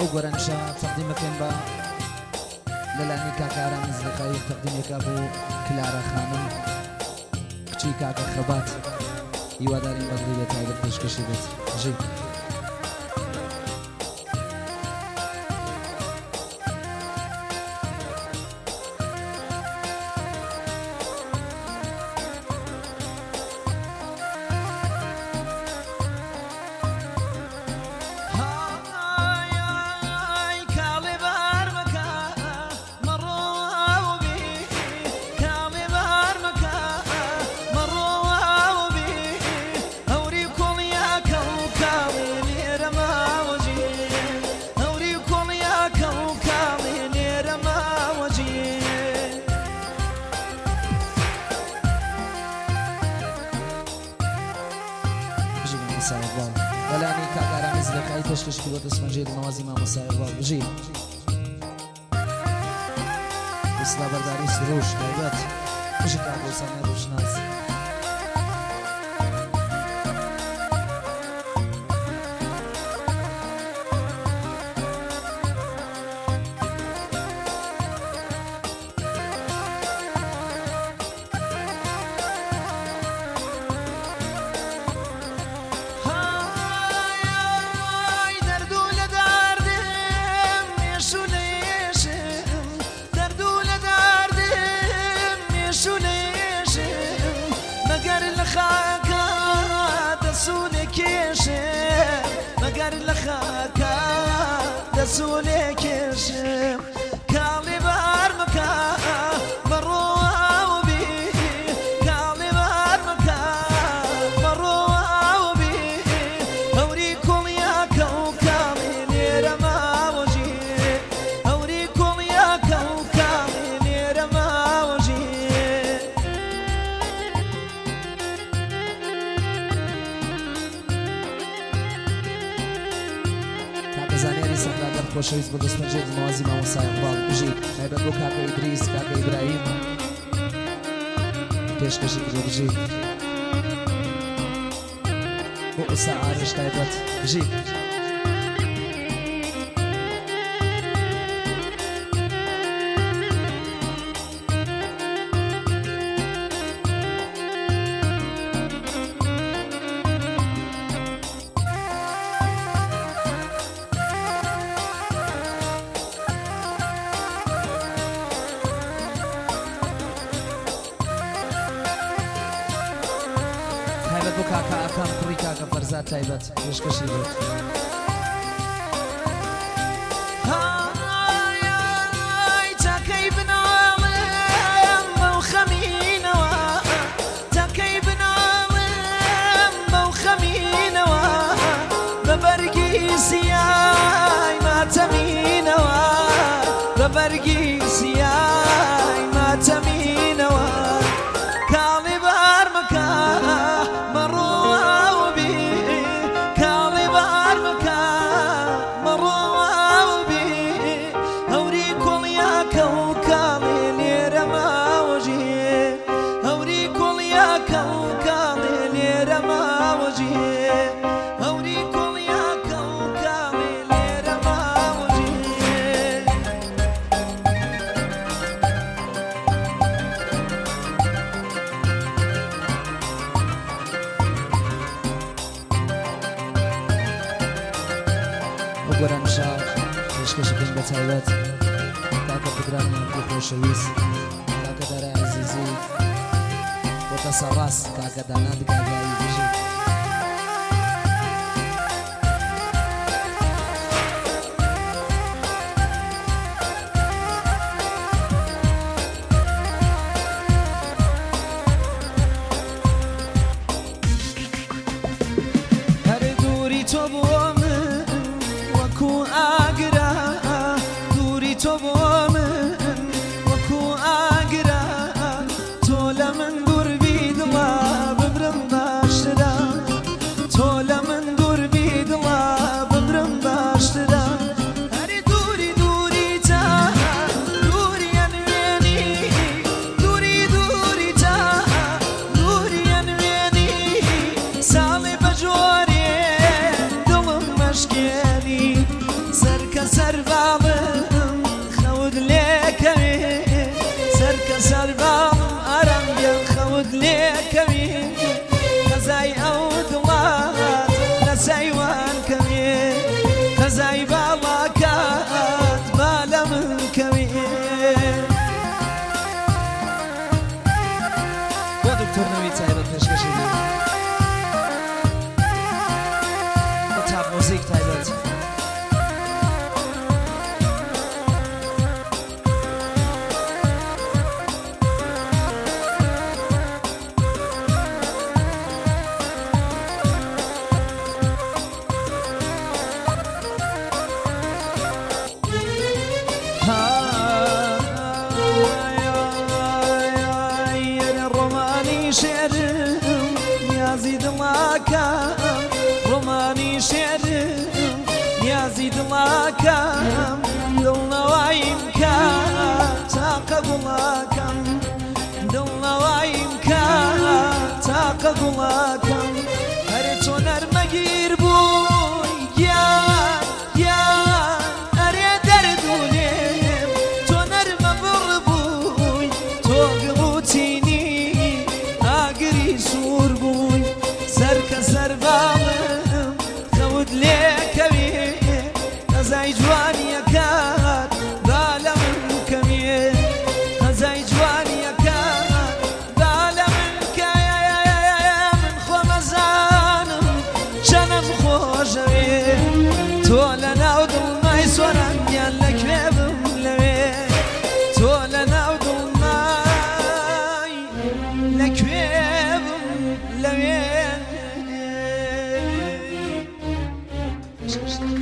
وگۆرانشا تەقدیمەکەین بە لەلانی کاکاران زلەخایی تەقدیمێکا بۆ کلارە خانم کچی کاکە خەبات هیواداری بەدڵی بێت تایبەت پێشکەشی بێت ژی بەلانی کاکارانی زلەخایی پێشکەشی بۆ دەستمەنجێت نەوازی مامۆسای ئەقبال بژی ئێستا بەرداری سروش تایبەت بژی کاکۆسانە ڕۆژناس مەگەر لە خاکە دەسوولێکێشم کاڵی بار مەکە بەڕۆوەبی کاڵی بار مەکە بەڕۆوەبی هەوری کوڵیاکە و کاڵی لێرە ماوەژی هەوری کوڵیاکە و کاڵی لێرە ماوەژی زانیاری سەرداگەر خۆشەویست بۆ دەستمەنجێت نەوازی مامۆسای ئەقبال بژی تایبەت بۆ کاکە ئیدریس کاکە ئیبراهیم پێشکەشی کرێ بژی بۆ ئوستا ئارش تایبەت بژی تایبەت بۆ کاکە ئەکان کوڕی کاکە فەرزاد تایبەت پێشکەشی بێت تاکەی بناڵم بەو خەمینەوە تاکەی بناڵم بەو خەمینەوە بە بەرگی سیای ماتەمینەوە بە بەرگی سیای ماتەمینەوە کاڵی بار مەکە گۆرانشا پێشکەشەکەین بە تایبەت کاکە پدرانی بۆ خۆشەویست کاکە دارای عەزیزی بۆ تەسەڕاس کاکە دانا دگاگایی بژی هەر دووری تۆ بۆ تۆ بۆ من وەکو ئاگرە تۆ لە من دووربی دڵا ببرم باشترە تۆ لە من دووربی دڵا ببرم باشترە هەری دووری دووری تا دووری ئەنوێنی دووری دووری تا دووری ئەنوێنی ساڵی بەجۆرێ دڵم مەشکێنی سەرکەسە نیازی دڵاکەم دڵنەوایم کە تاقە گوڵاکەم دڵنەوایم کە تاقە گوڵاکەم هەر چۆن